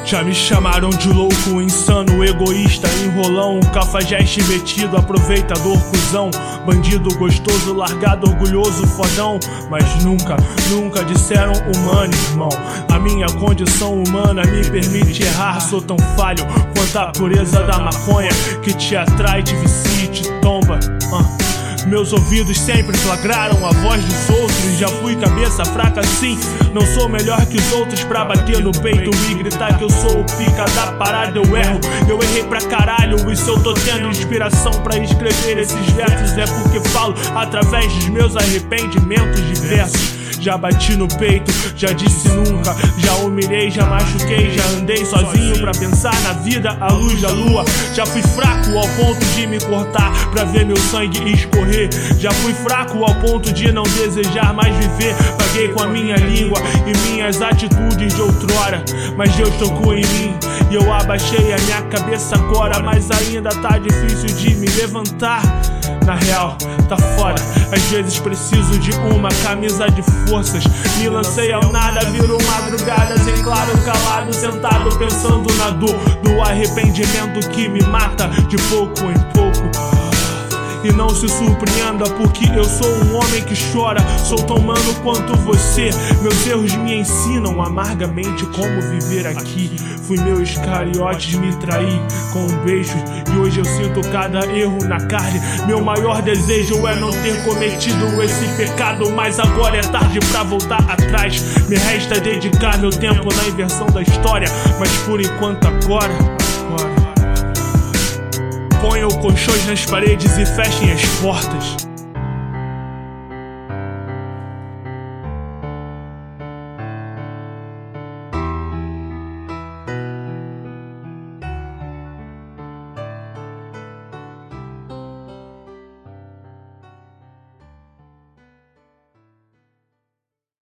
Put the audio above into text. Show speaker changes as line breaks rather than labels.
Já me chamaram de louco, insano, egoísta, enrolão, cafajeste metido, aproveitador, cuzão, bandido gostoso, largado, orgulhoso, fodão. Mas nunca disseram humano, irmão. A minha condição humana me permite errar. Sou tão falho quanto a pureza da maconha, que te atrai, te vicia e te tomba. Meus ouvidos sempre flagraram a voz dos outros. Já fui cabeça fraca sim, não sou melhor que os outros pra bater no peito e gritar que eu sou o pica da parada. Eu erro, eu errei pra caralho, e se eu tô tendo inspiração pra escrever esses versos é porque falo através dos meus arrependimentos diversos. Já bati no peito, já disse nunca, já humilhei, já machuquei, já andei sozinho pra pensar na vida, à luz da lua. Já fui fraco ao ponto de me cortar pra ver meu sangue escorrer. Já fui fraco ao ponto de não desejar mais viver. Paguei com a minha língua e minhas atitudes de outrora, mas Deus tocou em mim e eu abaixei a minha cabeça agora. Mas ainda tá difícil de me levantar. Na real, tá foda. Às vezes preciso de uma camisa de forças. Me lancei ao nada, virou madrugadas em claro, calado, sentado pensando na dor do arrependimento que me mata de pouco em pouco. E não se surpreenda, porque eu sou um homem que chora. Sou tão humano quanto você. Meus erros me ensinam amargamente como viver aqui. Fui meus cariotes, me traí com um beijo, e hoje eu sinto cada erro na carne. Meu maior desejo é não ter cometido esse pecado, mas agora é tarde pra voltar atrás. Me resta dedicar meu tempo na inversão da história, mas por enquanto agora ponham colchões nas paredes e fechem as portas.